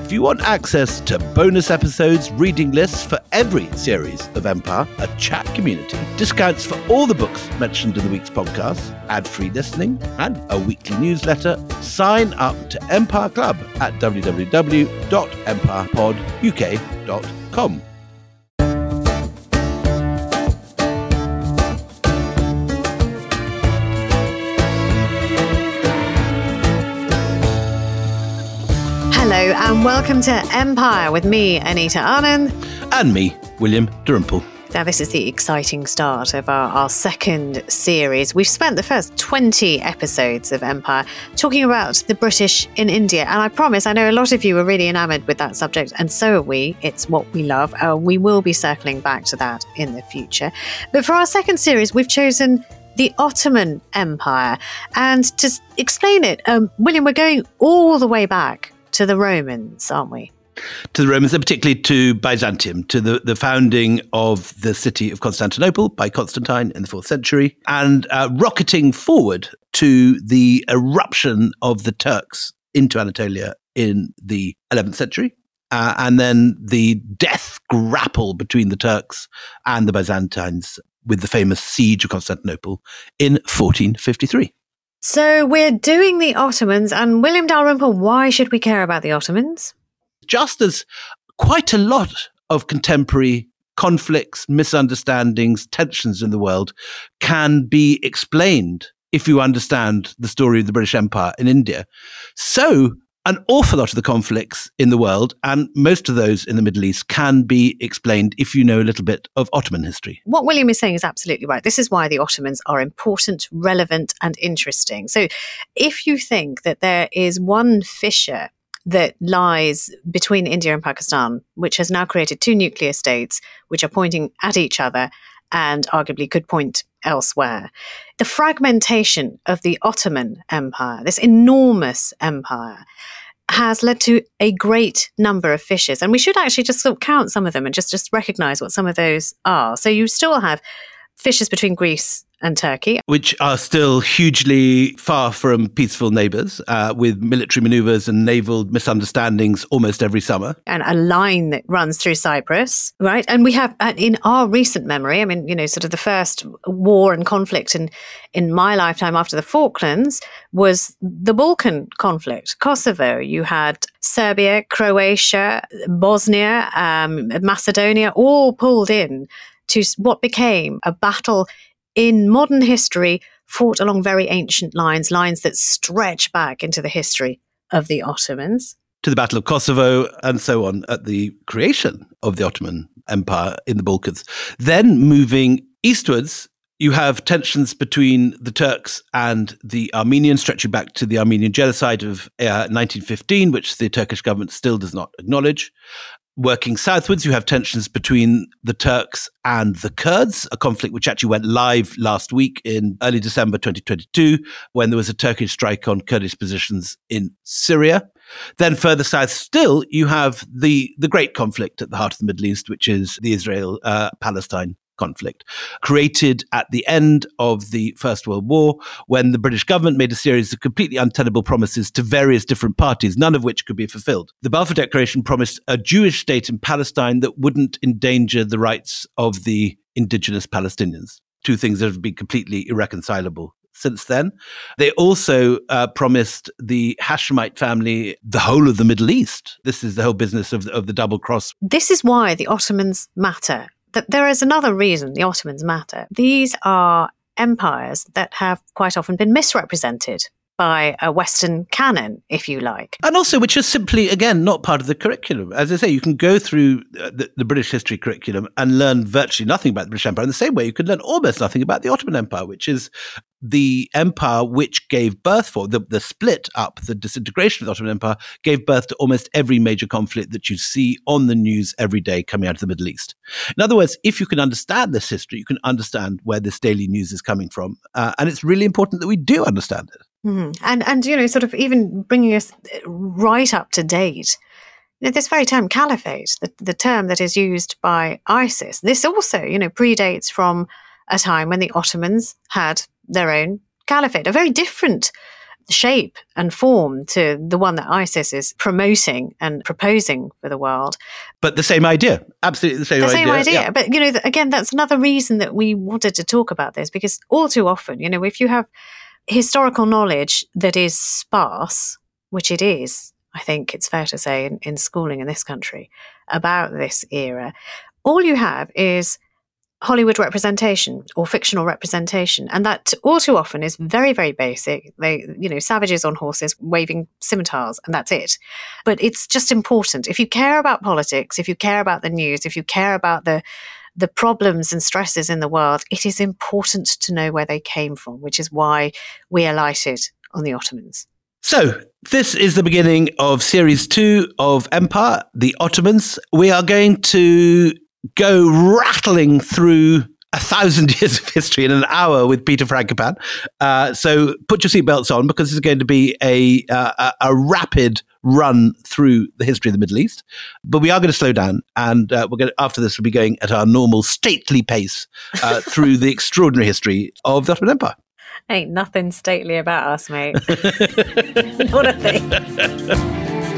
If you want access to bonus episodes, reading lists for every series of Empire, a chat community, discounts for all the books mentioned in the week's podcast, ad-free listening, and a weekly newsletter, sign up to Empire Club at www.empirepoduk.com. Hello and welcome to Empire with me, Anita Anand. And me, William Dalrymple. Now, this is the exciting start of our second series. We've spent the first 20 episodes of Empire talking about the British in India. And I promise, I know a lot of you are really enamoured with that subject, and so are we. It's what we love. We will be circling back to that in the future. But for our second series, we've chosen the Ottoman Empire. And to explain it, William, we're going all the way back to the Romans, aren't we? To the Romans, and particularly to Byzantium, to the founding of the city of Constantinople by Constantine in the 4th century, and rocketing forward to the eruption of the Turks into Anatolia in the 11th century, and then the death grapple between the Turks and the Byzantines with the famous siege of Constantinople in 1453. So we're doing the Ottomans, and William Dalrymple, why should we care about the Ottomans? Just as quite a lot of contemporary conflicts, misunderstandings, tensions in the world can be explained if you understand the story of the British Empire in India, so an awful lot of the conflicts in the world, and most of those in the Middle East, can be explained if you know a little bit of Ottoman history. What William is saying is absolutely right. This is why the Ottomans are important, relevant, and interesting. So if you think that there is one fissure that lies between India and Pakistan, which has now created two nuclear states, which are pointing at each other and arguably could point elsewhere, the fragmentation of the Ottoman Empire, this enormous empire, has led to a great number of fissures. And we should actually just sort of count some of them and just recognize what some of those are. So you still have fissures between Greece and Turkey, which are still hugely far from peaceful neighbours, with military manoeuvres and naval misunderstandings almost every summer. And a line that runs through Cyprus, right? And we have, in our recent memory, I mean, sort of the first war and conflict in my lifetime after the Falklands was the Balkan conflict, Kosovo. You had Serbia, Croatia, Bosnia, Macedonia, all pulled in to what became a battle in modern history, fought along very ancient lines that stretch back into the history of the Ottomans. To the Battle of Kosovo and so on, at the creation of the Ottoman Empire in the Balkans. Then moving eastwards, you have tensions between the Turks and the Armenians, stretching back to the Armenian genocide of 1915, which the Turkish government still does not acknowledge. Working southwards, you have tensions between the Turks and the Kurds, a conflict which actually went live last week in early December 2022, when there was a Turkish strike on Kurdish positions in Syria. Then further south still, you have the great conflict at the heart of the Middle East, which is the Israel-Palestine conflict, created at the end of the First World War, when the British government made a series of completely untenable promises to various different parties, none of which could be fulfilled. The Balfour Declaration promised a Jewish state in Palestine that wouldn't endanger the rights of the indigenous Palestinians, two things that have been completely irreconcilable since then. They also promised the Hashemite family the whole of the Middle East. This is the whole business of the double cross. This is why the Ottomans matter. That there is another reason the Ottomans matter. These are empires that have quite often been misrepresented by a Western canon, if you like. And also which is simply, again, not part of the curriculum. As I say, you can go through the British history curriculum and learn virtually nothing about the British Empire in the same way you could learn almost nothing about the Ottoman Empire, which is the empire which gave birth the split up, the disintegration of the Ottoman Empire gave birth to almost every major conflict that you see on the news every day coming out of the Middle East. In other words, if you can understand this history, you can understand where this daily news is coming from. And it's really important that we do understand it. Mm-hmm. And sort of even bringing us right up to date. This very term caliphate, the term that is used by ISIS, this also, predates from a time when the Ottomans had their own caliphate, a very different shape and form to the one that ISIS is promoting and proposing for the world. But the same idea, absolutely the same idea. The same idea. Yeah. But, again, that's another reason that we wanted to talk about this, because all too often, if you have historical knowledge that is sparse, which it is, I think it's fair to say in schooling in this country, about this era, all you have is Hollywood representation or fictional representation. And that all too often is very, very basic. They, savages on horses waving scimitars, and that's it. But it's just important. If you care about politics, if you care about the news, if you care about the problems and stresses in the world, it is important to know where they came from, which is why we alighted on the Ottomans. So this is the beginning of Series 2 of Empire, the Ottomans. We are going to go rattling through 1,000 years of history in an hour with Peter Frankopan. So put your seatbelts on, because this is going to be a rapid run through the history of the Middle East. But we are going to slow down, and after this, we'll be going at our normal stately pace through the extraordinary history of the Ottoman Empire. Ain't nothing stately about us, mate. Not a thing.